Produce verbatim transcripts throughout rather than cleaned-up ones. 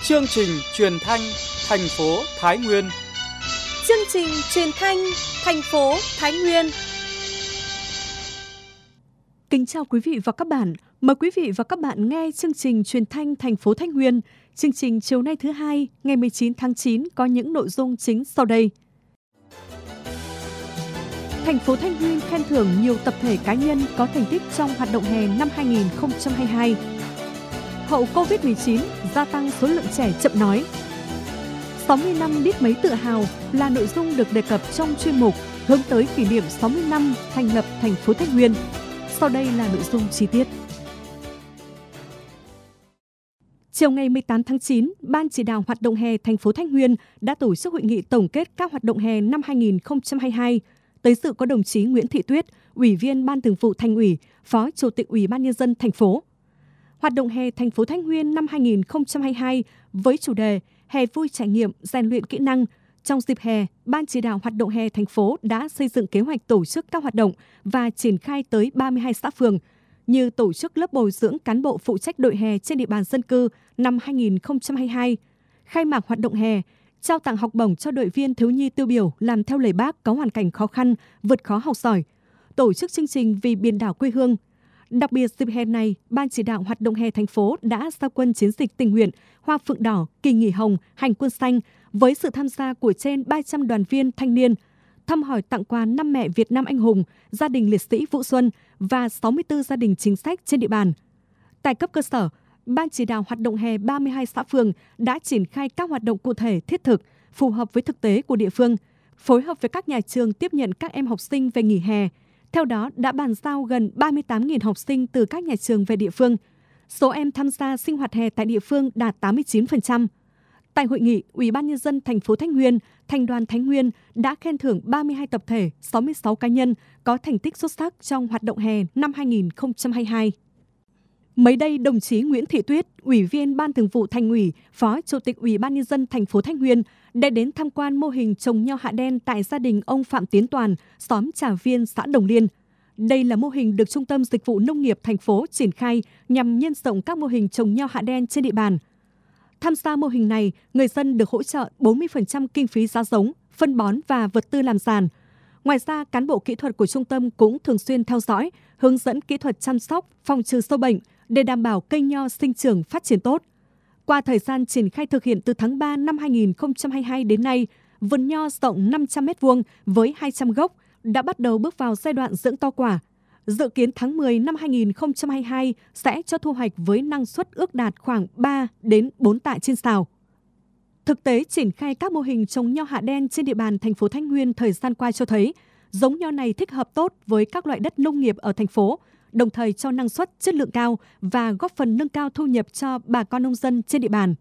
Chương trình truyền thanh thành phố Thái Nguyên. Chương trình truyền thanh thành phố Thái Nguyên. Kính chào quý vị và các bạn. Mời quý vị và các bạn nghe chương trình truyền thanh thành phố Thái Nguyên. Chương trình chiều nay thứ hai, ngày mười chín tháng chín có những nội dung chính sau đây. Thành phố Thái Nguyên khen thưởng nhiều tập thể cá nhân có thành tích trong hoạt động hè năm hai nghìn không trăm hai mươi hai. Hậu Covid mười chín, gia tăng số lượng trẻ chậm nói. sáu mươi năm biết mấy tự hào là nội dung được đề cập trong chuyên mục hướng tới kỷ niệm sáu mươi năm thành lập thành phố Thái Nguyên. Sau đây là nội dung chi tiết. Chiều ngày mười tám tháng chín, Ban chỉ đạo hoạt động hè thành phố Thái Nguyên đã tổ chức hội nghị tổng kết các hoạt động hè năm hai nghìn không trăm hai mươi hai. Tới dự có đồng chí Nguyễn Thị Tuyết, Ủy viên Ban Thường vụ Thành ủy, Phó Chủ tịch Ủy ban Nhân dân thành phố. Hoạt động hè thành phố Thái Nguyên năm hai nghìn không trăm hai mươi hai với chủ đề Hè vui trải nghiệm, rèn luyện kỹ năng. Trong dịp hè, Ban chỉ đạo hoạt động hè thành phố đã xây dựng kế hoạch tổ chức các hoạt động và triển khai tới ba mươi hai xã phường, như tổ chức lớp bồi dưỡng cán bộ phụ trách đội hè trên địa bàn dân cư năm hai nghìn không trăm hai mươi hai, khai mạc hoạt động hè, trao tặng học bổng cho đội viên thiếu nhi tiêu biểu làm theo lời Bác có hoàn cảnh khó khăn, vượt khó học giỏi, tổ chức chương trình vì biển đảo quê hương. Đặc biệt dịp hè này, Ban chỉ đạo hoạt động hè thành phố đã ra quân chiến dịch tình nguyện Hoa Phượng Đỏ, Kỳ nghỉ hồng, Hành quân xanh với sự tham gia của trên ba trăm đoàn viên thanh niên, thăm hỏi tặng quà năm mẹ Việt Nam anh hùng, gia đình liệt sĩ Vũ Xuân và sáu mươi tư gia đình chính sách trên địa bàn. Tại cấp cơ sở, Ban chỉ đạo hoạt động hè ba mươi hai xã phường đã triển khai các hoạt động cụ thể thiết thực, phù hợp với thực tế của địa phương, phối hợp với các nhà trường tiếp nhận các em học sinh về nghỉ hè. Theo đó, đã bàn giao gần ba mươi tám nghìn học sinh từ các nhà trường về địa phương. Số em tham gia sinh hoạt hè tại địa phương đạt tám mươi chín phần trăm. Tại hội nghị, Ủy ban Nhân dân thành phố Thái Nguyên, Thành đoàn Thái Nguyên đã khen thưởng ba mươi hai tập thể, sáu mươi sáu cá nhân có thành tích xuất sắc trong hoạt động hè năm hai nghìn không trăm hai mươi hai. Mới đây, đồng chí Nguyễn Thị Tuyết, Ủy viên Ban Thường vụ Thành ủy, Phó Chủ tịch Ủy ban Nhân dân thành phố Thái Nguyên đã đến tham quan mô hình trồng nho hạ đen tại gia đình ông Phạm Tiến Toàn, xóm Trà Viên, xã Đồng Liên. Đây là mô hình được Trung tâm Dịch vụ Nông nghiệp thành phố triển khai nhằm nhân rộng các mô hình trồng nho hạ đen trên địa bàn. Tham gia mô hình này, người dân được hỗ trợ bốn mươi phần trăm kinh phí giá giống, phân bón và vật tư làm giàn. Ngoài ra, cán bộ kỹ thuật của trung tâm cũng thường xuyên theo dõi, hướng dẫn kỹ thuật chăm sóc, phòng trừ sâu bệnh để đảm bảo cây nho sinh trưởng phát triển tốt. Qua thời gian triển khai thực hiện từ tháng ba năm hai nghìn không trăm hai mươi hai đến nay, vườn nho rộng năm trăm mét vuông với hai trăm gốc đã bắt đầu bước vào giai đoạn dưỡng to quả. Dự kiến tháng mười năm hai nghìn không trăm hai mươi hai sẽ cho thu hoạch với năng suất ước đạt khoảng ba đến bốn tạ trên sào. Thực tế triển khai các mô hình trồng nho hạ đen trên địa bàn thành phố Thái Nguyên thời gian qua cho thấy giống nho này thích hợp tốt với các loại đất nông nghiệp ở thành phố, đồng thời cho năng suất chất lượng cao và góp phần nâng cao thu nhập cho bà con nông dân trên địa bàn.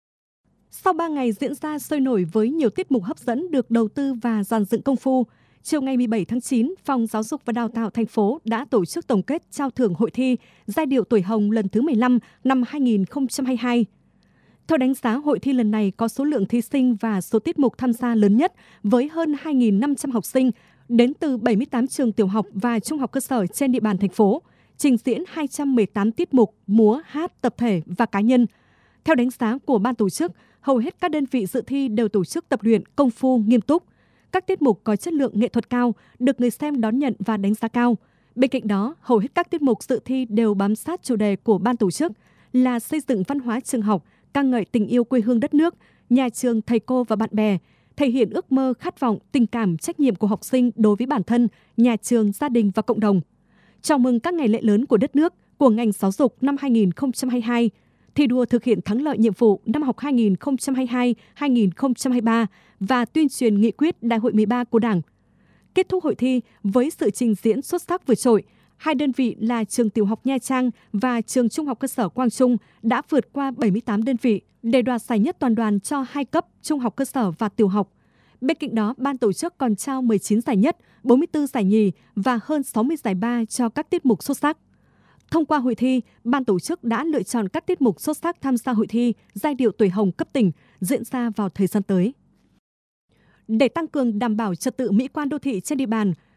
Sau ba ngày diễn ra sôi nổi với nhiều tiết mục hấp dẫn được đầu tư và dàn dựng công phu, chiều ngày mười bảy tháng chín, Phòng Giáo dục và Đào tạo thành phố đã tổ chức tổng kết trao thưởng hội thi Giai điệu tuổi hồng lần thứ mười lăm năm hai nghìn không trăm hai mươi hai. Theo đánh giá, hội thi lần này có số lượng thí sinh và số tiết mục tham gia lớn nhất với hơn hai nghìn năm trăm học sinh đến từ bảy mươi tám trường tiểu học và trung học cơ sở trên địa bàn thành phố, trình diễn hai trăm mười tám tiết mục múa, hát, tập thể và cá nhân. Theo đánh giá của ban tổ chức, hầu hết các đơn vị dự thi đều tổ chức tập luyện công phu nghiêm túc. Các tiết mục có chất lượng nghệ thuật cao, được người xem đón nhận và đánh giá cao. Bên cạnh đó, hầu hết các tiết mục dự thi đều bám sát chủ đề của ban tổ chức là xây dựng văn hóa trường học, ca ngợi tình yêu quê hương đất nước, nhà trường, thầy cô và bạn bè, thể hiện ước mơ, khát vọng, tình cảm, trách nhiệm của học sinh đối với bản thân, nhà trường, gia đình và cộng đồng. Chào mừng các ngày lễ lớn của đất nước, của ngành giáo dục năm hai nghìn không trăm hai mươi hai, thi đua thực hiện thắng lợi nhiệm vụ năm học hai nghìn không trăm hai mươi hai hai nghìn không trăm hai mươi ba và tuyên truyền nghị quyết Đại hội mười ba của Đảng. Kết thúc hội thi với sự trình diễn xuất sắc vượt trội, hai đơn vị là trường tiểu học Nha Trang và trường trung học cơ sở Quang Trung đã vượt qua bảy mươi tám đơn vị để đoạt giải nhất toàn đoàn cho hai cấp trung học cơ sở và tiểu học. Bên cạnh đó, ban tổ chức còn trao mười chín giải nhất, bốn mươi tư giải nhì và hơn sáu mươi giải ba cho các tiết mục xuất sắc. Thông qua hội thi, ban tổ chức đã lựa chọn các tiết mục xuất sắc tham gia hội thi Giai điệu tuổi hồng cấp tỉnh diễn ra vào thời gian tới. Để tăng cường đảm bảo trật tự mỹ quan đô thị trên địa bàn,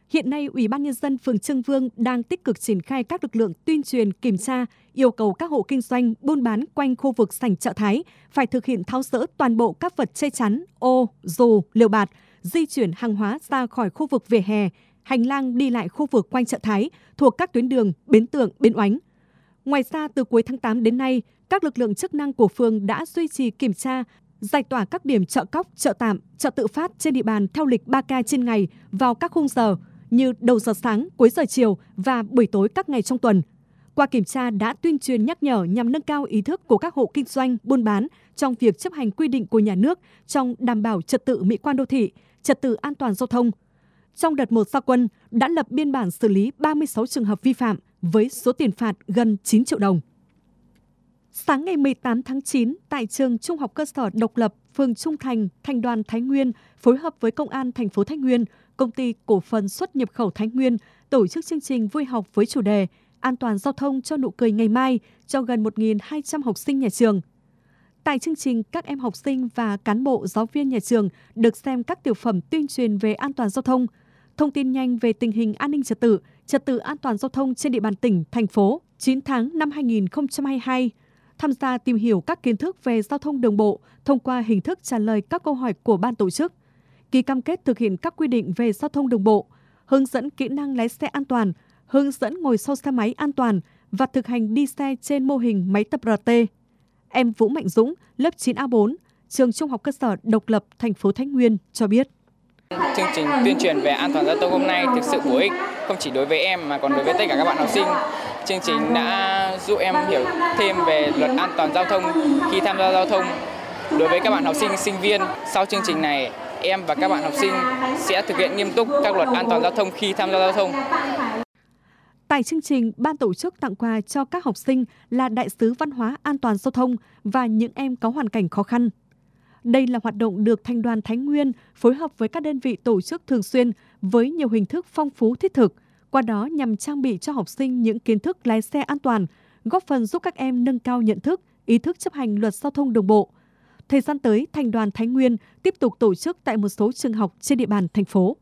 Hiện nay, Ủy ban Nhân dân phường Trương Vương đang tích cực triển khai các lực lượng tuyên truyền, kiểm tra, yêu cầu các hộ kinh doanh buôn bán quanh khu vực sảnh chợ Thái phải thực hiện tháo dỡ toàn bộ các vật che chắn, ô, dù, lều bạt, di chuyển hàng hóa ra khỏi khu vực vỉa hè, hành lang đi lại khu vực quanh chợ Thái thuộc các tuyến đường Bến Tượng, Bến Oánh. Ngoài ra, từ cuối tháng tám đến nay, các lực lượng chức năng của phường đã duy trì kiểm tra, giải tỏa các điểm chợ cóc, chợ tạm, chợ tự phát trên địa bàn theo lịch ba ca trên ngày vào các khung giờ như đầu giờ sáng, cuối giờ chiều và buổi tối các ngày trong tuần. Qua kiểm tra đã tuyên truyền nhắc nhở nhằm nâng cao ý thức của các hộ kinh doanh, buôn bán trong việc chấp hành quy định của nhà nước trong đảm bảo trật tự mỹ quan đô thị, trật tự an toàn giao thông. Trong đợt một ra quân đã lập biên bản xử lý ba mươi sáu trường hợp vi phạm với số tiền phạt gần chín triệu đồng. Sáng ngày mười tám tháng chín, tại trường Trung học cơ sở độc lập, phường Trung Thành, Thành đoàn Thái Nguyên phối hợp với Công an thành phố Thái Nguyên, Công ty Cổ phần Xuất nhập khẩu Thái Nguyên tổ chức chương trình vui học với chủ đề An toàn giao thông cho nụ cười ngày mai cho gần một nghìn hai trăm học sinh nhà trường. Tại chương trình, các em học sinh và cán bộ giáo viên nhà trường được xem các tiểu phẩm tuyên truyền về an toàn giao thông, thông tin nhanh về tình hình an ninh trật tự, trật tự an toàn giao thông trên địa bàn tỉnh, thành phố chín tháng năm hai nghìn không trăm hai mươi hai, tham gia tìm hiểu các kiến thức về giao thông đường bộ thông qua hình thức trả lời các câu hỏi của ban tổ chức, ký cam kết thực hiện các quy định về giao thông đường bộ, hướng dẫn kỹ năng lái xe an toàn, hướng dẫn ngồi sau xe máy an toàn và thực hành đi xe trên mô hình máy tập rờ tê. Em Vũ Mạnh Dũng, lớp chín A bốn, trường Trung học cơ sở độc lập thành phố Thái Nguyên cho biết. Chương trình tuyên truyền về an toàn giao thông hôm nay thực sự bổ ích, không chỉ đối với em mà còn đối với tất cả các bạn học sinh. Chương trình đã giúp em hiểu thêm về luật an toàn giao thông khi tham gia giao thông. Đối với các bạn học sinh, sinh viên, sau chương trình này, em và các bạn học sinh sẽ thực hiện nghiêm túc các luật an toàn giao thông khi tham gia giao thông. Tại chương trình, ban tổ chức tặng quà cho các học sinh là đại sứ văn hóa an toàn giao thông và những em có hoàn cảnh khó khăn. Đây là hoạt động được Thành đoàn Thái Nguyên phối hợp với các đơn vị tổ chức thường xuyên với nhiều hình thức phong phú thiết thực, qua đó nhằm trang bị cho học sinh những kiến thức lái xe an toàn, góp phần giúp các em nâng cao nhận thức, ý thức chấp hành luật giao thông đường bộ. Thời gian tới, Thành đoàn Thái Nguyên tiếp tục tổ chức tại một số trường học trên địa bàn thành phố.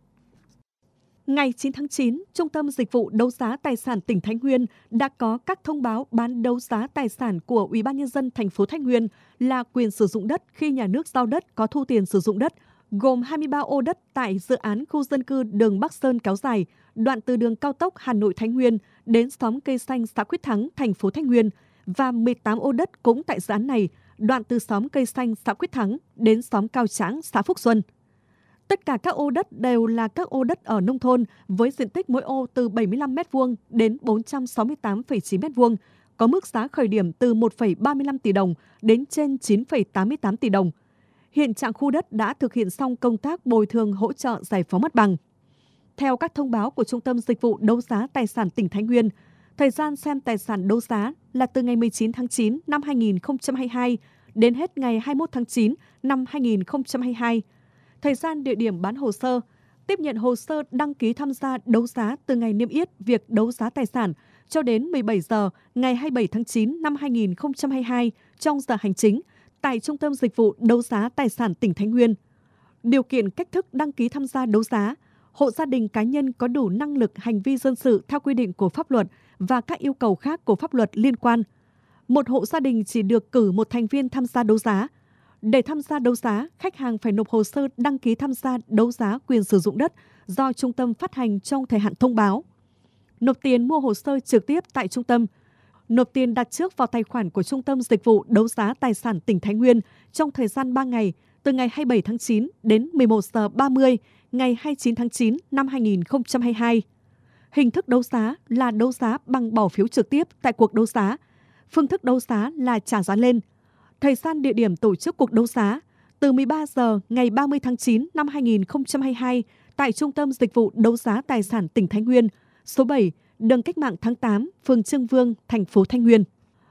Ngày chín tháng chín, Trung tâm Dịch vụ Đấu giá Tài sản tỉnh Thái Nguyên đã có các thông báo bán đấu giá tài sản của Ủy ban Nhân dân thành phố Thái Nguyên là quyền sử dụng đất khi nhà nước giao đất có thu tiền sử dụng đất, gồm hai mươi ba ô đất tại dự án khu dân cư đường Bắc Sơn kéo dài, đoạn từ đường cao tốc Hà Nội Thái Nguyên đến xóm Cây Xanh, xã Quyết Thắng, thành phố Thái Nguyên, và mười tám ô đất cũng tại dự án này, đoạn từ xóm Cây Xanh, xã Quyết Thắng đến xóm Cao Tráng, xã Phúc Xuân. Tất cả các ô đất đều là các ô đất ở nông thôn với diện tích mỗi ô từ bảy mươi lăm mét vuông đến bốn trăm sáu mươi tám phẩy chín mét vuông, có mức giá khởi điểm từ một phẩy ba mươi lăm tỷ đồng đến trên chín phẩy tám mươi tám tỷ đồng. Hiện trạng khu đất đã thực hiện xong công tác bồi thường hỗ trợ giải phóng mặt bằng. Theo các thông báo của Trung tâm Dịch vụ Đấu giá Tài sản tỉnh Thái Nguyên, thời gian xem tài sản đấu giá là từ ngày mười chín tháng chín năm hai nghìn không trăm hai mươi hai đến hết ngày hai mươi mốt tháng chín năm hai nghìn không trăm hai mươi hai. Thời gian, địa điểm bán hồ sơ, tiếp nhận hồ sơ đăng ký tham gia đấu giá từ ngày niêm yết việc đấu giá tài sản cho đến mười bảy giờ ngày hai mươi bảy tháng chín năm hai nghìn không trăm hai mươi hai trong giờ hành chính tại Trung tâm Dịch vụ Đấu giá Tài sản tỉnh Thái Nguyên. Điều kiện cách thức đăng ký tham gia đấu giá, hộ gia đình cá nhân có đủ năng lực hành vi dân sự theo quy định của pháp luật và các yêu cầu khác của pháp luật liên quan. Một hộ gia đình chỉ được cử một thành viên tham gia đấu giá. Để tham gia đấu giá, khách hàng phải nộp hồ sơ đăng ký tham gia đấu giá quyền sử dụng đất do trung tâm phát hành trong thời hạn thông báo. Nộp tiền mua hồ sơ trực tiếp tại trung tâm. Nộp tiền đặt trước vào tài khoản của Trung tâm Dịch vụ Đấu giá Tài sản tỉnh Thái Nguyên trong thời gian ba ngày, từ ngày hai mươi bảy tháng chín đến mười một giờ ba mươi ngày hai mươi chín tháng chín năm hai nghìn không trăm hai mươi hai. Hình thức đấu giá là đấu giá bằng bỏ phiếu trực tiếp tại cuộc đấu giá. Phương thức đấu giá là trả giá lên. Thời gian, địa điểm tổ chức cuộc đấu giá từ mười ba giờ ngày ba mươi tháng chín năm hai nghìn không trăm hai mươi hai tại Trung tâm Dịch vụ Đấu giá Tài sản tỉnh Thái Nguyên, số bảy, đường Cách mạng tháng tám, phường Trương Vương, thành phố Thái Nguyên.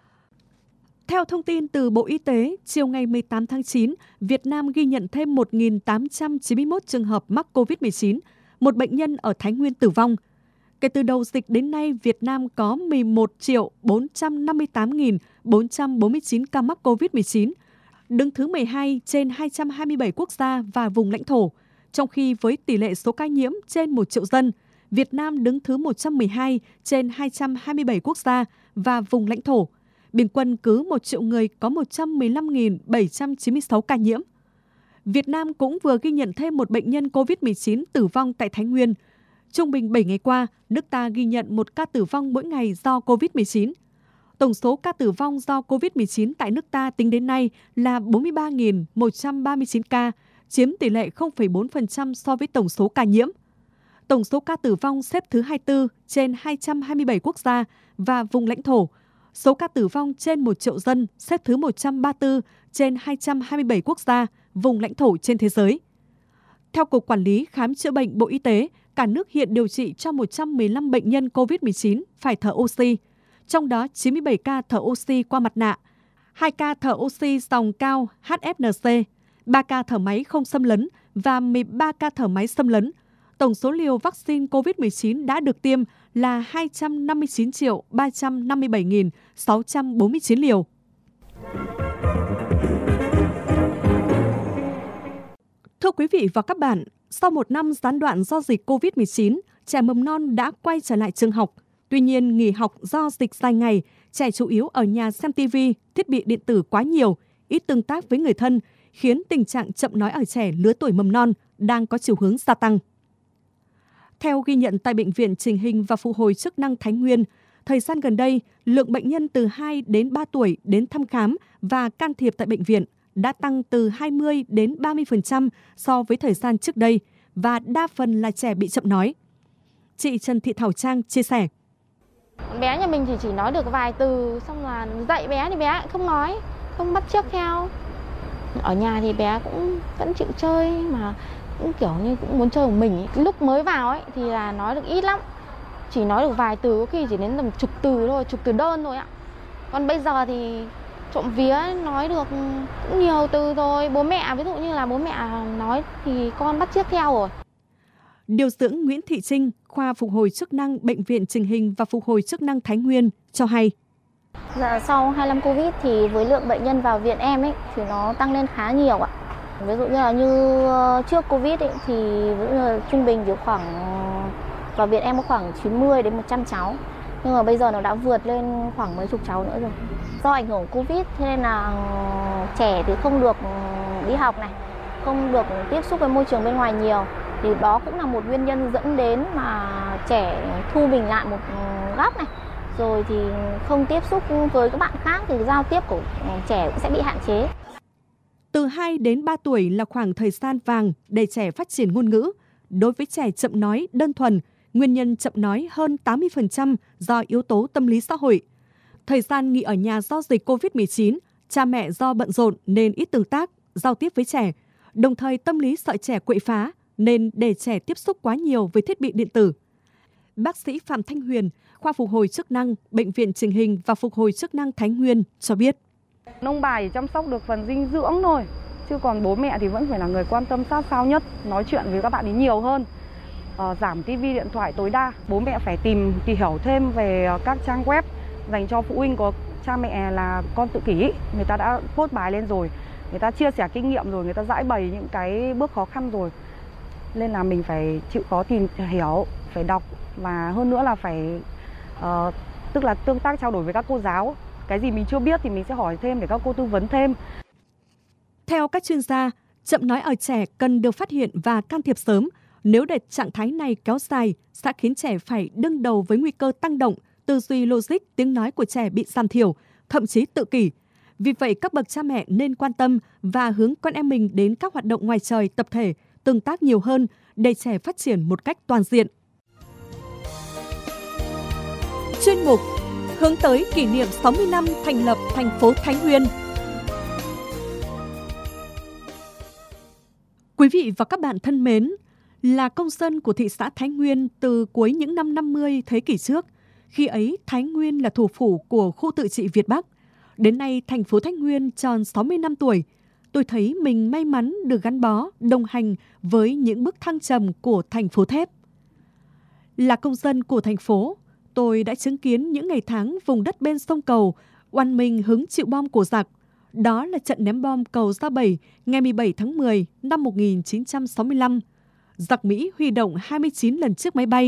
Theo thông tin từ Bộ Y tế, chiều ngày mười tám tháng chín, Việt Nam ghi nhận thêm một nghìn tám trăm chín mươi mốt trường hợp mắc covid mười chín, một bệnh nhân ở Thái Nguyên tử vong. Kể từ đầu dịch đến nay, Việt Nam có mười một triệu bốn trăm năm mươi tám nghìn bốn trăm bốn mươi chín ca mắc covid mười chín, đứng thứ mười hai trên hai trăm hai mươi bảy quốc gia và vùng lãnh thổ, trong khi với tỷ lệ số ca nhiễm trên một triệu dân, Việt Nam đứng thứ một trăm mười hai trên hai trăm hai mươi bảy quốc gia và vùng lãnh thổ. Bình quân cứ một triệu người có một trăm mười lăm nghìn bảy trăm chín mươi sáu ca nhiễm. Việt Nam cũng vừa ghi nhận thêm một bệnh nhân covid mười chín tử vong tại Thái Nguyên. Trung bình bảy ngày qua, nước ta ghi nhận một ca tử vong mỗi ngày do covid mười chín. Tổng số ca tử vong do covid mười chín tại nước ta tính đến nay là bốn mươi ba nghìn một trăm ba mươi chín ca, chiếm tỷ lệ không phẩy bốn phần trăm so với tổng số ca nhiễm. Tổng số ca tử vong xếp thứ hai mươi tư trên hai trăm hai mươi bảy quốc gia và vùng lãnh thổ. Số ca tử vong trên một triệu dân xếp thứ một trăm ba mươi tư trên hai trăm hai mươi bảy quốc gia, vùng lãnh thổ trên thế giới. Theo Cục Quản lý Khám chữa bệnh Bộ Y tế, cả nước hiện điều trị cho một trăm mười lăm bệnh nhân covid mười chín phải thở oxy, trong đó chín mươi bảy ca thở oxy qua mặt nạ, hai ca thở oxy dòng cao H F N C, ba ca thở máy không xâm lấn và mười ba ca thở máy xâm lấn. Tổng số liều vaccine covid mười chín đã được tiêm là hai trăm năm mươi chín triệu ba trăm năm mươi bảy nghìn sáu trăm bốn mươi chín liều. Thưa quý vị và các bạn, sau một năm gián đoạn do dịch covid mười chín, trẻ mầm non đã quay trở lại trường học. Tuy nhiên, nghỉ học do dịch dài ngày, trẻ chủ yếu ở nhà xem ti vi, thiết bị điện tử quá nhiều, ít tương tác với người thân, khiến tình trạng chậm nói ở trẻ lứa tuổi mầm non đang có chiều hướng gia tăng. Theo ghi nhận tại Bệnh viện Chỉnh hình và Phục hồi chức năng Thái Nguyên, thời gian gần đây, lượng bệnh nhân từ hai đến ba tuổi đến thăm khám và can thiệp tại bệnh viện đã tăng từ hai mươi đến ba mươi phần trăm so với thời gian trước đây và đa phần là trẻ bị chậm nói. Chị Trần Thị Thảo Trang chia sẻ. Bé nhà mình thì chỉ nói được vài từ, xong là dạy bé thì bé không nói, không bắt chước theo. Ở nhà thì bé cũng vẫn chịu chơi mà cũng kiểu như cũng muốn chơi của mình ấy. Lúc mới vào ấy thì là nói được ít lắm, chỉ nói được vài từ, có khi chỉ đến tầm chục từ thôi, chục từ đơn thôi ạ. Còn bây giờ thì trộm vía nói được cũng nhiều từ rồi. Bố mẹ, ví dụ như là bố mẹ nói thì con bắt chước theo rồi. Điều dưỡng Nguyễn Thị Trinh, khoa phục hồi chức năng Bệnh viện Chỉnh hình và Phục hồi chức năng Thái Nguyên cho hay. Dạ, sau hai năm Covid thì với lượng bệnh nhân vào viện em ấy thì nó tăng lên khá nhiều ạ. Ví dụ như là như trước Covid ấy, thì ví dụ như là trung bình thì khoảng vào viện em có khoảng chín mươi đến một trăm cháu. Nhưng mà bây giờ nó đã vượt lên khoảng mấy chục cháu nữa rồi. Do ảnh hưởng Covid thế nên là trẻ thì không được đi học này, không được tiếp xúc với môi trường bên ngoài nhiều. Thì đó cũng là một nguyên nhân dẫn đến mà trẻ thu mình lại một góc này. Rồi thì không tiếp xúc với các bạn khác thì giao tiếp của trẻ cũng sẽ bị hạn chế. Từ hai đến ba tuổi là khoảng thời gian vàng để trẻ phát triển ngôn ngữ. Đối với trẻ chậm nói đơn thuần, nguyên nhân chậm nói hơn tám mươi phần trăm do yếu tố tâm lý xã hội. Thời gian nghỉ ở nhà do dịch covid mười chín, cha mẹ do bận rộn nên ít tương tác, giao tiếp với trẻ. Đồng thời tâm lý sợ trẻ quậy phá nên để trẻ tiếp xúc quá nhiều với thiết bị điện tử. Bác sĩ Phạm Thanh Huyền, khoa phục hồi chức năng, Bệnh viện Chỉnh hình và Phục hồi chức năng Thái Nguyên cho biết. Ông bà chỉ chăm sóc được phần dinh dưỡng thôi, chứ còn bố mẹ thì vẫn phải là người quan tâm sát sao nhất, nói chuyện với các bạn ấy nhiều hơn. Ờ, giảm tivi điện thoại tối đa, bố mẹ phải tìm tìm hiểu thêm về các trang web dành cho phụ huynh có cha mẹ là con tự kỷ, người ta đã post bài lên rồi, người ta chia sẻ kinh nghiệm rồi, người ta giải bày những cái bước khó khăn rồi. Nên là mình phải chịu khó tìm hiểu, phải đọc và hơn nữa là phải uh, tức là tương tác trao đổi với các cô giáo. Cái gì mình chưa biết thì mình sẽ hỏi thêm để các cô tư vấn thêm. Theo các chuyên gia, chậm nói ở trẻ cần được phát hiện và can thiệp sớm. Nếu để trạng thái này kéo dài, sẽ khiến trẻ phải đương đầu với nguy cơ tăng động, tư duy logic, tiếng nói của trẻ bị giảm thiểu, thậm chí tự kỷ. Vì vậy, các bậc cha mẹ nên quan tâm và hướng con em mình đến các hoạt động ngoài trời, tập thể, tương tác nhiều hơn để trẻ phát triển một cách toàn diện. Chuyên mục hướng tới kỷ niệm sáu mươi năm thành lập thành phố Thái Nguyên. Quý vị và các bạn thân mến, là công dân của thị xã Thái Nguyên từ cuối những năm năm mươi thế kỷ trước, khi ấy Thái Nguyên là thủ phủ của khu tự trị Việt Bắc. Đến nay, thành phố Thái Nguyên tròn sáu mươi năm tuổi. Tôi thấy mình may mắn được gắn bó, đồng hành với những bước thăng trầm của thành phố thép. Là công dân của thành phố, tôi đã chứng kiến những ngày tháng vùng đất bên sông Cầu oằn mình hứng chịu bom của giặc. Đó là trận ném bom cầu Gia Bảy ngày mười bảy tháng mười năm một nghìn chín trăm sáu mươi lăm. Giặc Mỹ huy động hai mươi chín lần chiếc máy bay,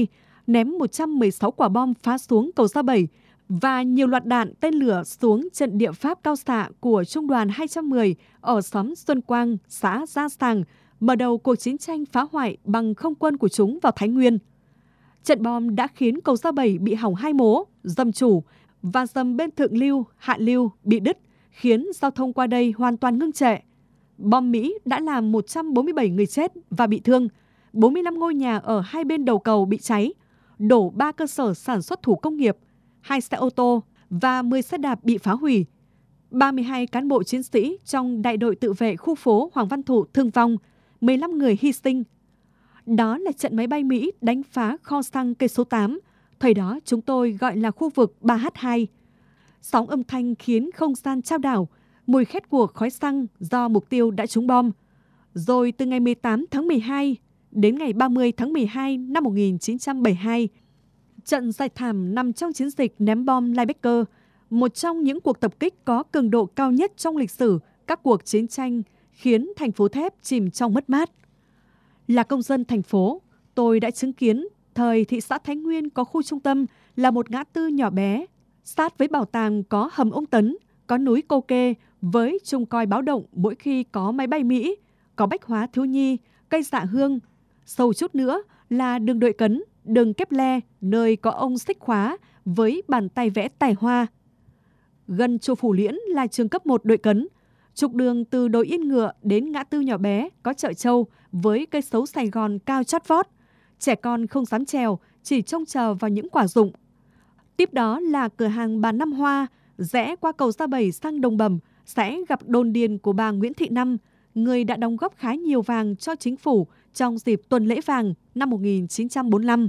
ném một trăm mười sáu quả bom phá xuống cầu Sa Bẩy và nhiều loạt đạn tên lửa xuống trận địa Pháp cao xạ của Trung đoàn hai trăm mười ở xóm Xuân Quang, xã Gia Sàng, mở đầu cuộc chiến tranh phá hoại bằng không quân của chúng vào Thái Nguyên. Trận bom đã khiến cầu Sa Bẩy bị hỏng hai mố, dầm chủ và dầm bên thượng lưu, hạ lưu bị đứt, khiến giao thông qua đây hoàn toàn ngưng trệ. Bom Mỹ đã làm một trăm bốn mươi bảy người chết và bị thương, bốn mươi lăm ngôi nhà ở hai bên đầu cầu bị cháy, đổ ba cơ sở sản xuất thủ công nghiệp, hai xe ô tô và mười xe đạp bị phá hủy. ba mươi hai cán bộ chiến sĩ trong đại đội tự vệ khu phố Hoàng Văn Thụ thương vong, mười lăm người hy sinh. Đó là trận máy bay Mỹ đánh phá kho xăng cây số tám, thời đó chúng tôi gọi là khu vực ba H hai. Sóng âm thanh khiến không gian chao đảo, mùi khét của khói xăng do mục tiêu đã trúng bom. Rồi từ ngày mười tám tháng mười hai đến ngày ba mươi tháng mười hai năm một nghìn chín trăm bảy mươi hai, trận giải thảm nằm trong chiến dịch ném bom Linebacker, một trong những cuộc tập kích có cường độ cao nhất trong lịch sử các cuộc chiến tranh, khiến thành phố thép chìm trong mất mát. Là công dân thành phố, tôi đã chứng kiến thời thị xã Thái Nguyên có khu trung tâm là một ngã tư nhỏ bé, sát với bảo tàng có hầm ông Tấn, có núi Cô Kê với trông coi báo động mỗi khi có máy bay Mỹ, có bách hóa thiếu nhi, cây dạ hương. Sâu chút nữa là đường Đội Cấn, đường Kép-le, nơi có ông Xích Khóa với bàn tay vẽ tài hoa. Gần chùa Phủ Liễn là trường cấp một Đội Cấn. Trục đường từ đồi Yên Ngựa đến ngã tư nhỏ bé có chợ Châu với cây sấu Sài Gòn cao chót vót. Trẻ con không dám trèo, chỉ trông chờ vào những quả rụng. Tiếp đó là cửa hàng bà Năm Hoa, rẽ qua cầu Sa Bẩy sang Đồng Bẩm sẽ gặp đồn điền của bà Nguyễn Thị Năm, người đã đóng góp khá nhiều vàng cho chính phủ trong dịp tuần lễ vàng năm một nghìn chín trăm bốn mươi lăm.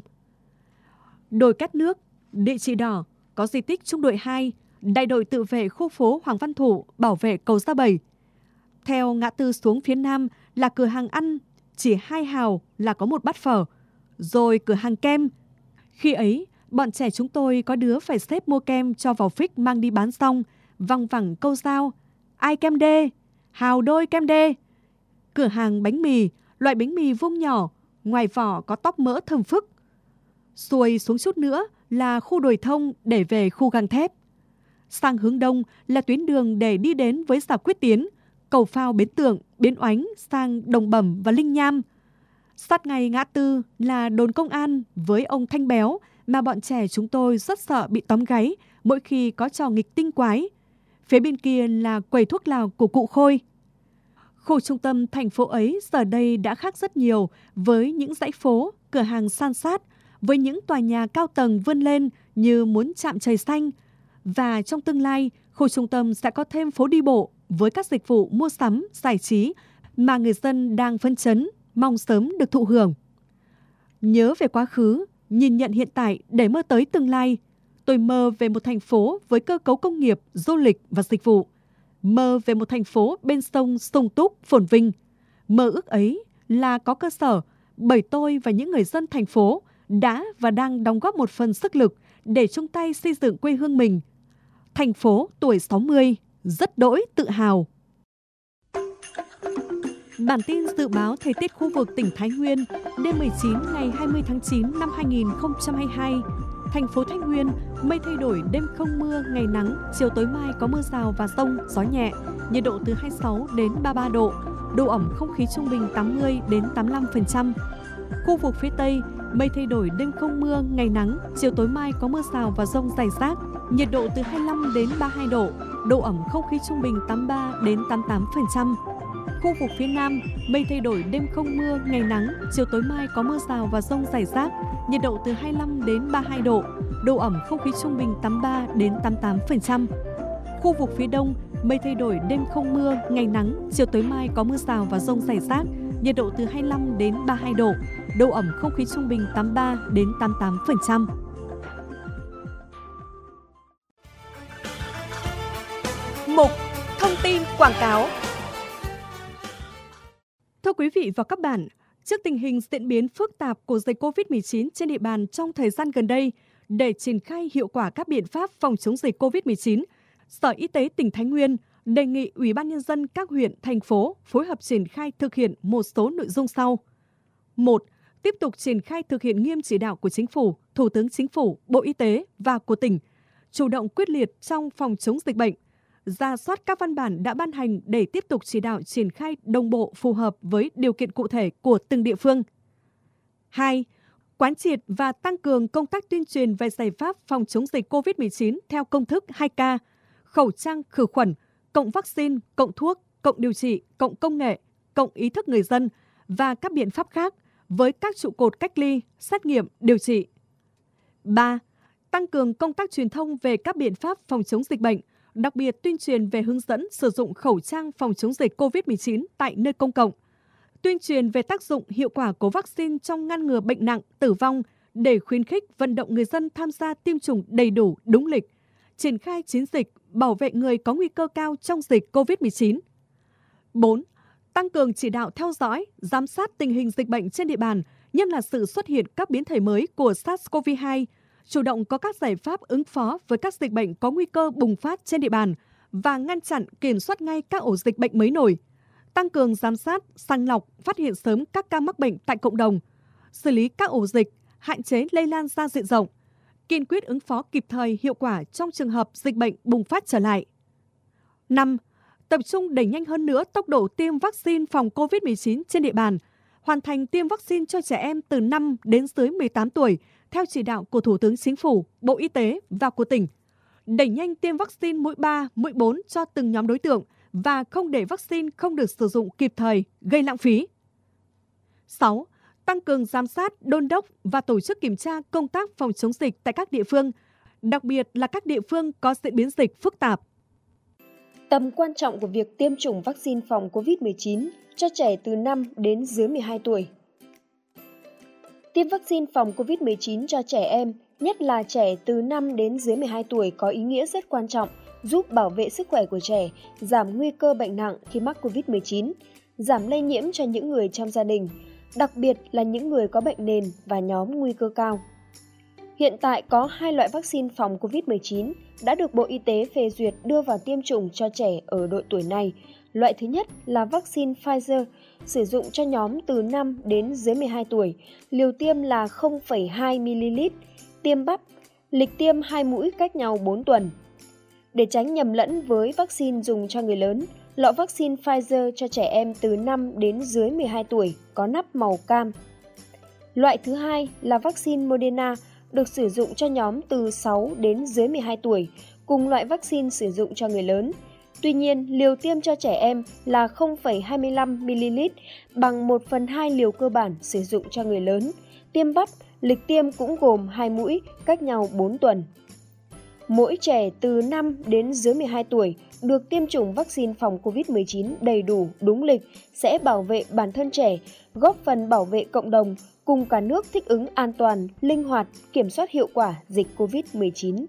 Đồi Cát Nước, địa chỉ đỏ, có di tích Trung đội hai, đại đội tự vệ khu phố Hoàng Văn Thụ bảo vệ cầu Sa Bẩy. Theo ngã tư xuống phía nam là cửa hàng ăn, chỉ hai hào là có một bát phở, rồi cửa hàng kem. Khi ấy, bọn trẻ chúng tôi có đứa phải xếp mua kem cho vào phích mang đi bán xong, văng vẳng câu giao, ai kem đê, hào đôi kem đê. Cửa hàng bánh mì, loại bánh mì vuông nhỏ, ngoài vỏ có tóp mỡ thơm phức. Xuôi xuống chút nữa là khu đồi thông để về khu gang thép. Sang hướng đông là tuyến đường để đi đến với rào Quyết Tiến, cầu phao Bến Tượng, Bến Oánh sang Đồng Bẩm và Linh Nham. Sát ngay ngã tư là đồn công an với ông Thanh Béo mà bọn trẻ chúng tôi rất sợ bị tóm gáy mỗi khi có trò nghịch tinh quái. Phía bên kia là quầy thuốc lào của cụ Khôi. Khu trung tâm thành phố ấy giờ đây đã khác rất nhiều với những dãy phố, cửa hàng san sát, với những tòa nhà cao tầng vươn lên như muốn chạm trời xanh. Và trong tương lai, khu trung tâm sẽ có thêm phố đi bộ với các dịch vụ mua sắm, giải trí mà người dân đang phấn chấn, mong sớm được thụ hưởng. Nhớ về quá khứ, nhìn nhận hiện tại để mơ tới tương lai. Tôi mơ về một thành phố với cơ cấu công nghiệp, du lịch và dịch vụ. Mơ về một thành phố bên sông sung túc, phồn vinh. Mơ ước ấy là có cơ sở bởi tôi và những người dân thành phố đã và đang đóng góp một phần sức lực để chung tay xây dựng quê hương mình. Thành phố tuổi sáu mươi, rất đỗi tự hào. Bản tin dự báo thời tiết khu vực tỉnh Thái Nguyên đêm mười chín ngày hai mươi tháng chín năm hai nghìn không trăm hai mươi hai. Thành phố Thái Nguyên, mây thay đổi, đêm không mưa, ngày nắng, chiều tối mai có mưa rào và dông, gió nhẹ, nhiệt độ từ hai mươi sáu đến ba mươi ba độ, độ ẩm không khí trung bình tám mươi đến tám mươi lăm phần trăm. Khu vực phía Tây, mây thay đổi, đêm không mưa, ngày nắng, chiều tối mai có mưa rào và dông rải rác, nhiệt độ từ hai mươi lăm đến ba mươi hai độ, độ ẩm không khí trung bình tám mươi ba đến tám mươi tám phần trăm. Khu vực phía Nam, mây thay đổi, đêm không mưa, ngày nắng, chiều tối mai có mưa rào và dông rải rác, nhiệt độ từ hai mươi lăm đến ba mươi hai độ, độ ẩm không khí trung bình tám mươi ba đến tám mươi tám phần trăm. Khu vực phía Đông, mây thay đổi, đêm không mưa, ngày nắng, chiều tối mai có mưa rào và dông rải rác, nhiệt độ từ hai mươi lăm đến ba mươi hai độ, độ ẩm không khí trung bình tám mươi ba đến tám mươi tám phần trăm. Mục Thông tin quảng cáo. Thưa quý vị và các bạn, trước tình hình diễn biến phức tạp của dịch covid mười chín trên địa bàn trong thời gian gần đây, để triển khai hiệu quả các biện pháp phòng chống dịch covid mười chín, Sở Y tế tỉnh Thái Nguyên đề nghị Ủy ban Nhân dân các huyện, thành phố phối hợp triển khai thực hiện một số nội dung sau. một. tiếp tục triển khai thực hiện nghiêm chỉ đạo của Chính phủ, Thủ tướng Chính phủ, Bộ Y tế và của tỉnh, chủ động quyết liệt trong phòng chống dịch bệnh, rà soát các văn bản đã ban hành để tiếp tục chỉ đạo triển khai đồng bộ phù hợp với điều kiện cụ thể của từng địa phương. hai. Quán triệt và tăng cường công tác tuyên truyền về giải pháp phòng chống dịch cô vít mười chín theo công thức hai K, khẩu trang khử khuẩn, cộng vaccine, cộng thuốc, cộng điều trị, cộng công nghệ, cộng ý thức người dân và các biện pháp khác với các trụ cột cách ly, xét nghiệm, điều trị. ba. Tăng cường công tác truyền thông về các biện pháp phòng chống dịch bệnh, đặc biệt tuyên truyền về hướng dẫn sử dụng khẩu trang phòng chống dịch cô vít mười chín tại nơi công cộng, tuyên truyền về tác dụng hiệu quả của vaccine trong ngăn ngừa bệnh nặng, tử vong để khuyến khích vận động người dân tham gia tiêm chủng đầy đủ, đúng lịch, triển khai chiến dịch bảo vệ người có nguy cơ cao trong dịch cô vít mười chín. bốn. Tăng cường chỉ đạo theo dõi, giám sát tình hình dịch bệnh trên địa bàn, nhất là sự xuất hiện các biến thể mới của SARS-xê o vê hai, chủ động có các giải pháp ứng phó với các dịch bệnh có nguy cơ bùng phát trên địa bàn và ngăn chặn kiểm soát ngay các ổ dịch bệnh mới nổi, tăng cường giám sát, sàng lọc, phát hiện sớm các ca mắc bệnh tại cộng đồng, xử lý các ổ dịch, hạn chế lây lan ra diện rộng, kiên quyết ứng phó kịp thời hiệu quả trong trường hợp dịch bệnh bùng phát trở lại. năm. Tập trung đẩy nhanh hơn nữa tốc độ tiêm vaccine phòng cô vít mười chín trên địa bàn, hoàn thành tiêm vaccine cho trẻ em từ năm đến dưới mười tám tuổi theo chỉ đạo của Thủ tướng Chính phủ, Bộ Y tế và của tỉnh. Đẩy nhanh tiêm vaccine mũi ba, mũi bốn cho từng nhóm đối tượng và không để vaccine không được sử dụng kịp thời, gây lãng phí. sáu. Tăng cường giám sát, đôn đốc và tổ chức kiểm tra công tác phòng chống dịch tại các địa phương, đặc biệt là các địa phương có diễn biến dịch phức tạp. Tầm quan trọng của việc tiêm chủng vaccine phòng cô vít mười chín cho trẻ từ năm đến dưới mười hai tuổi. Tiêm vaccine phòng cô vít mười chín cho trẻ em, nhất là trẻ từ năm đến dưới mười hai tuổi có ý nghĩa rất quan trọng, giúp bảo vệ sức khỏe của trẻ, giảm nguy cơ bệnh nặng khi mắc cô vít mười chín, giảm lây nhiễm cho những người trong gia đình, đặc biệt là những người có bệnh nền và nhóm nguy cơ cao. Hiện tại có hai loại vaccine phòng cô vít mười chín đã được Bộ Y tế phê duyệt đưa vào tiêm chủng cho trẻ ở độ tuổi này. Loại thứ nhất là vaccine Pfizer, sử dụng cho nhóm từ năm đến dưới mười hai tuổi, liều tiêm là không phẩy hai mi-li-lít, tiêm bắp, lịch tiêm hai mũi cách nhau bốn tuần. Để tránh nhầm lẫn với vaccine dùng cho người lớn, lọ vaccine Pfizer cho trẻ em từ năm đến dưới mười hai tuổi có nắp màu cam. Loại thứ hai là vaccine Moderna, được sử dụng cho nhóm từ sáu đến dưới mười hai tuổi, cùng loại vaccine sử dụng cho người lớn. Tuy nhiên, liều tiêm cho trẻ em là không phẩy hai mươi lăm mi-li-lít, bằng một phần hai liều cơ bản sử dụng cho người lớn. Tiêm bắp, lịch tiêm cũng gồm hai mũi, cách nhau bốn tuần. Mỗi trẻ từ năm đến dưới mười hai tuổi được tiêm chủng vaccine phòng cô vít mười chín đầy đủ, đúng lịch sẽ bảo vệ bản thân trẻ, góp phần bảo vệ cộng đồng, cùng cả nước thích ứng an toàn, linh hoạt, kiểm soát hiệu quả dịch cô vít mười chín.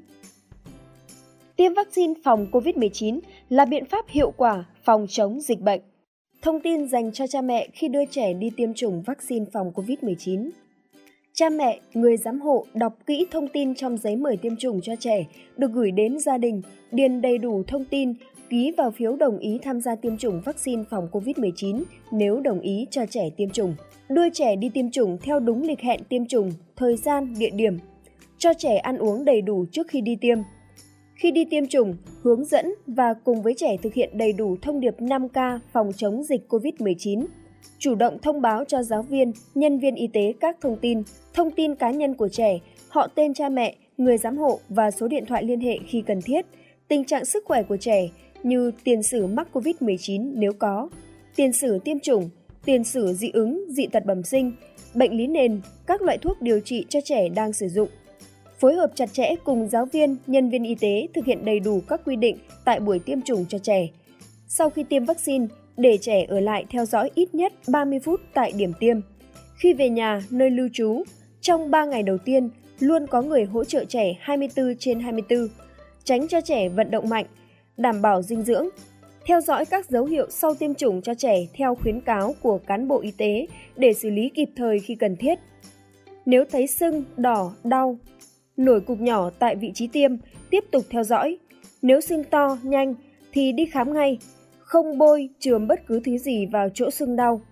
Tiêm vaccine phòng cô vít mười chín là biện pháp hiệu quả phòng chống dịch bệnh. Thông tin dành cho cha mẹ khi đưa trẻ đi tiêm chủng vaccine phòng cô vít mười chín. Cha mẹ, người giám hộ đọc kỹ thông tin trong giấy mời tiêm chủng cho trẻ, được gửi đến gia đình, điền đầy đủ thông tin, ký vào phiếu đồng ý tham gia tiêm chủng vaccine phòng cô vít mười chín nếu đồng ý cho trẻ tiêm chủng. Đưa trẻ đi tiêm chủng theo đúng lịch hẹn tiêm chủng, thời gian, địa điểm. Cho trẻ ăn uống đầy đủ trước khi đi tiêm. Khi đi tiêm chủng, hướng dẫn và cùng với trẻ thực hiện đầy đủ thông điệp năm K phòng chống dịch cô vít mười chín. Chủ động thông báo cho giáo viên, nhân viên y tế các thông tin, thông tin cá nhân của trẻ, họ tên cha mẹ, người giám hộ và số điện thoại liên hệ khi cần thiết, tình trạng sức khỏe của trẻ như tiền sử mắc cô vít mười chín nếu có, tiền sử tiêm chủng, tiền sử dị ứng, dị tật bẩm sinh, bệnh lý nền, các loại thuốc điều trị cho trẻ đang sử dụng. Phối hợp chặt chẽ cùng giáo viên, nhân viên y tế thực hiện đầy đủ các quy định tại buổi tiêm chủng cho trẻ. Sau khi tiêm vaccine, để trẻ ở lại theo dõi ít nhất ba mươi phút tại điểm tiêm. Khi về nhà, nơi lưu trú, trong ba ngày đầu tiên, luôn có người hỗ trợ trẻ hai mươi tư trên hai mươi tư, tránh cho trẻ vận động mạnh, đảm bảo dinh dưỡng. Theo dõi các dấu hiệu sau tiêm chủng cho trẻ theo khuyến cáo của cán bộ y tế để xử lý kịp thời khi cần thiết. Nếu thấy sưng, đỏ, đau, nổi cục nhỏ tại vị trí tiêm, tiếp tục theo dõi. Nếu sưng to, nhanh thì đi khám ngay, không bôi, chườm bất cứ thứ gì vào chỗ sưng đau.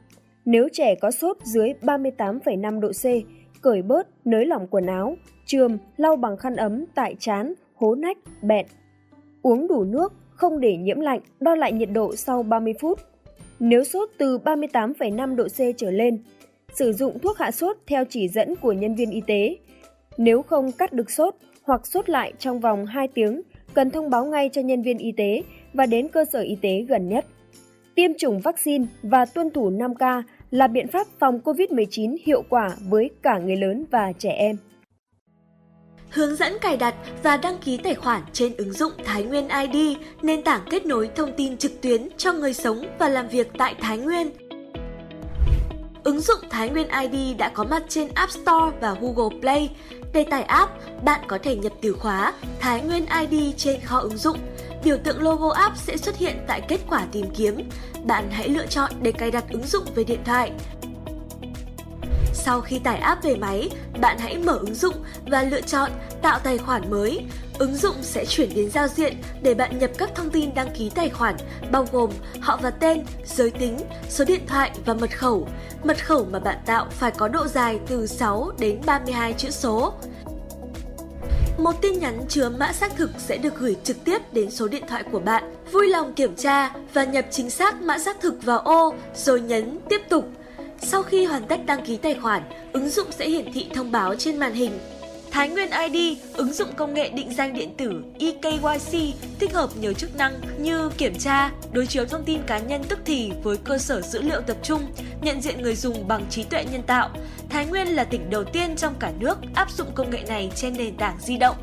Nếu trẻ có sốt dưới ba mươi tám phẩy năm độ C, cởi bớt, nới lỏng quần áo, chườm, lau bằng khăn ấm tại trán, hố nách, bẹn. Uống đủ nước, không để nhiễm lạnh, đo lại nhiệt độ sau ba mươi phút. Nếu sốt từ ba mươi tám phẩy năm độ C trở lên, sử dụng thuốc hạ sốt theo chỉ dẫn của nhân viên y tế. Nếu không cắt được sốt hoặc sốt lại trong vòng hai tiếng, cần thông báo ngay cho nhân viên y tế và đến cơ sở y tế gần nhất. Tiêm chủng vaccine và tuân thủ năm K là biện pháp phòng covid mười chín hiệu quả với cả người lớn và trẻ em. Hướng dẫn cài đặt và đăng ký tài khoản trên ứng dụng Thái Nguyên i đê, nền tảng kết nối thông tin trực tuyến cho người sống và làm việc tại Thái Nguyên. Ứng dụng Thái Nguyên i đê đã có mặt trên App Store và Google Play. Để tải app, bạn có thể nhập từ khóa Thái Nguyên i đê trên kho ứng dụng. Biểu tượng logo app sẽ xuất hiện tại kết quả tìm kiếm. Bạn hãy lựa chọn để cài đặt ứng dụng về điện thoại. Sau khi tải app về máy, bạn hãy mở ứng dụng và lựa chọn tạo tài khoản mới. Ứng dụng sẽ chuyển đến giao diện để bạn nhập các thông tin đăng ký tài khoản, bao gồm họ và tên, giới tính, số điện thoại và mật khẩu. Mật khẩu mà bạn tạo phải có độ dài từ sáu đến ba mươi hai chữ số. Một tin nhắn chứa mã xác thực sẽ được gửi trực tiếp đến số điện thoại của bạn. Vui lòng kiểm tra và nhập chính xác mã xác thực vào ô rồi nhấn tiếp tục. Sau khi hoàn tất đăng ký tài khoản, ứng dụng sẽ hiển thị thông báo trên màn hình. Thái Nguyên i đê, ứng dụng công nghệ định danh điện tử e ca y xê tích hợp nhiều chức năng như kiểm tra, đối chiếu thông tin cá nhân tức thì với cơ sở dữ liệu tập trung, nhận diện người dùng bằng trí tuệ nhân tạo. Thái Nguyên là tỉnh đầu tiên trong cả nước áp dụng công nghệ này trên nền tảng di động.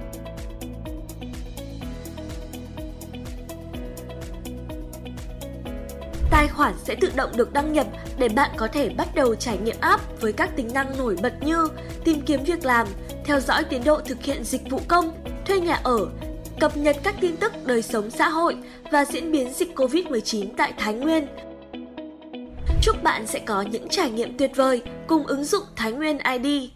Tài khoản sẽ tự động được đăng nhập để bạn có thể bắt đầu trải nghiệm app với các tính năng nổi bật như tìm kiếm việc làm, theo dõi tiến độ thực hiện dịch vụ công, thuê nhà ở, cập nhật các tin tức đời sống xã hội và diễn biến dịch covid mười chín tại Thái Nguyên. Chúc bạn sẽ có những trải nghiệm tuyệt vời cùng ứng dụng Thái Nguyên i đê.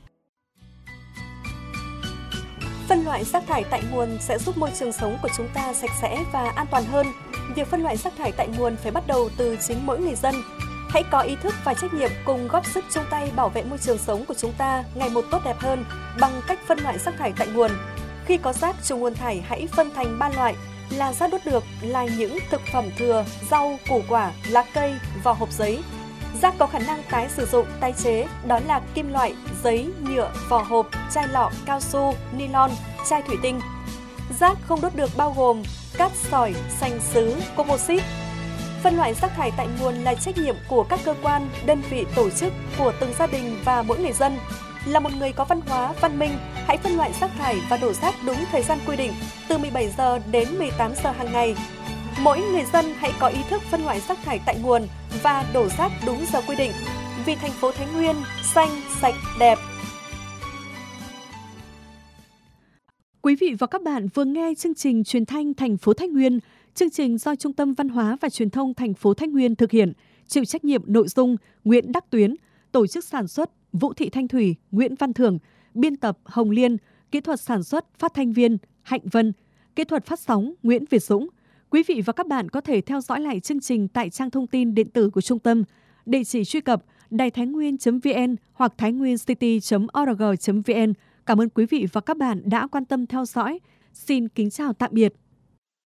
Phân loại rác thải tại nguồn sẽ giúp môi trường sống của chúng ta sạch sẽ và an toàn hơn. Việc phân loại rác thải tại nguồn phải bắt đầu từ chính mỗi người dân. Hãy có ý thức và trách nhiệm cùng góp sức chung tay bảo vệ môi trường sống của chúng ta ngày một tốt đẹp hơn bằng cách phân loại rác thải tại nguồn. Khi có rác trùng nguồn thải hãy phân thành ba loại là rác đốt được là những thực phẩm thừa, rau, củ quả, lá cây, vỏ hộp giấy. Rác có khả năng tái sử dụng, tái chế đó là kim loại, giấy, nhựa, vỏ hộp, chai lọ, cao su, nylon, chai thủy tinh. Rác không đốt được bao gồm cát sỏi, sành sứ, composite. Phân loại rác thải tại nguồn là trách nhiệm của các cơ quan, đơn vị, tổ chức, của từng gia đình và mỗi người dân. Là một người có văn hóa, văn minh, hãy phân loại rác thải và đổ rác đúng thời gian quy định, từ mười bảy giờ đến mười tám giờ hàng ngày. Mỗi người dân hãy có ý thức phân loại rác thải tại nguồn và đổ rác đúng giờ quy định. Vì thành phố Thái Nguyên xanh, sạch, đẹp. Quý vị và các bạn vừa nghe chương trình truyền thanh thành phố Thái Nguyên. Chương trình do Trung tâm Văn hóa và Truyền thông thành phố Thái Nguyên thực hiện, chịu trách nhiệm nội dung Nguyễn Đắc Tuyến, tổ chức sản xuất Vũ Thị Thanh Thủy, Nguyễn Văn Thưởng, biên tập Hồng Liên, kỹ thuật sản xuất phát thanh viên Hạnh Vân, kỹ thuật phát sóng Nguyễn Việt Dũng. Quý vị và các bạn có thể theo dõi lại chương trình tại trang thông tin điện tử của trung tâm, địa chỉ truy cập đài thái nguyên chấm vn hoặc thái nguyên city chấm org chấm vn. Cảm ơn quý vị và các bạn đã quan tâm theo dõi. Xin kính chào tạm biệt.